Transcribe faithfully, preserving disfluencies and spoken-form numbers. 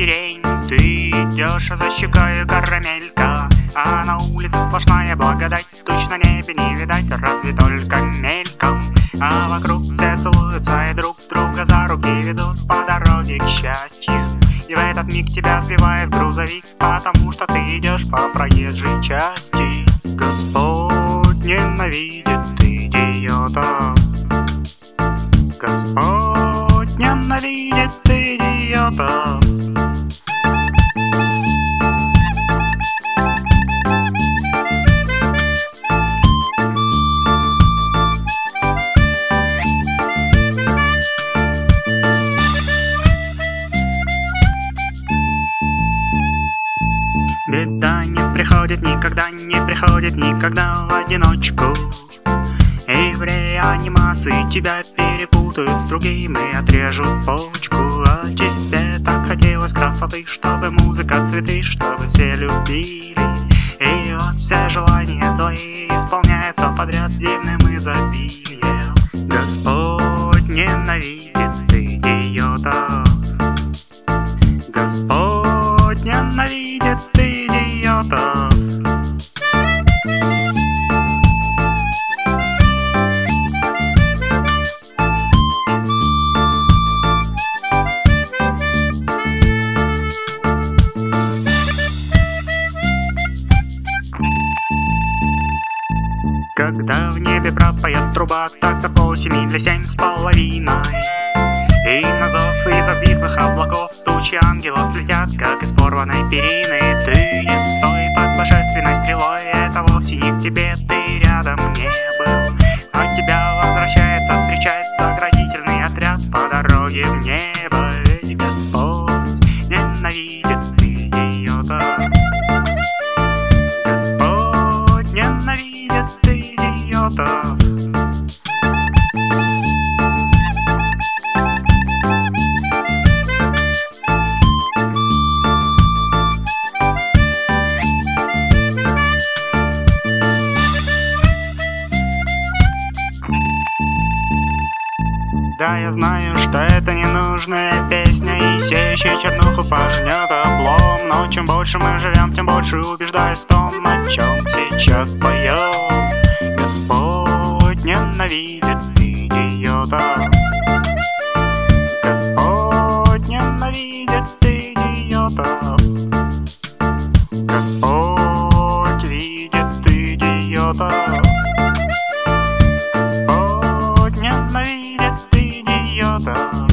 сирень. Ты идешь, а за щекой карамелька, а на улице сплошная благодать. Туч на небе не видать, разве только мельком. А вокруг все целуются и друг друга за руки ведут по дороге к счастью. И в этот миг тебя сбивает грузовик, потому что ты идешь по проезжей части. Господь ненавидит идиотов. Господь ненавидит идиотов. Беда не приходит никогда, не приходит никогда в одиночку. И в реанимации тебя перепутают с другим и отрежут почку. А тебе так хотелось красоты, чтобы музыка, цветы, чтобы все любили. И вот все желания твои исполняются подряд с дивным изобилием. Господь ненавидит идиотов. Господь ненавидит идиотов. Когда в небе пропоет труба так-то по семи для семь с половиной, и на зов из отвислых облаков тучи ангелов слетят, как из порванной перины. Ты не стой под божественной стрелой, это вовсе не к тебе, ты рядом не был. Но тебя возвращается встречать заградительный отряд по дороге в небо. Ведь Господь ненавидит идиотов. Господь ненавидит идиотов. Да, я знаю, что это ненужная песня, и сеющая чернуху пожнет облом. Но чем больше мы живем, тем больше убеждаюсь в том, о чем сейчас поем. Господь ненавидит идиотов. Господь ненавидит идиотов. Господь видит идиотов. Господь ненавидит идиотов.